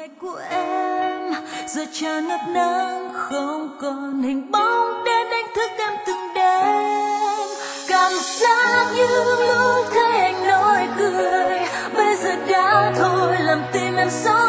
ngày của em giờ tràn ngập nắng, không còn hình bóng đến đánh thức em từng đêm. Cảm giác như lúc thấy anh nói cười, bây giờ đã thôi làm tim em xót.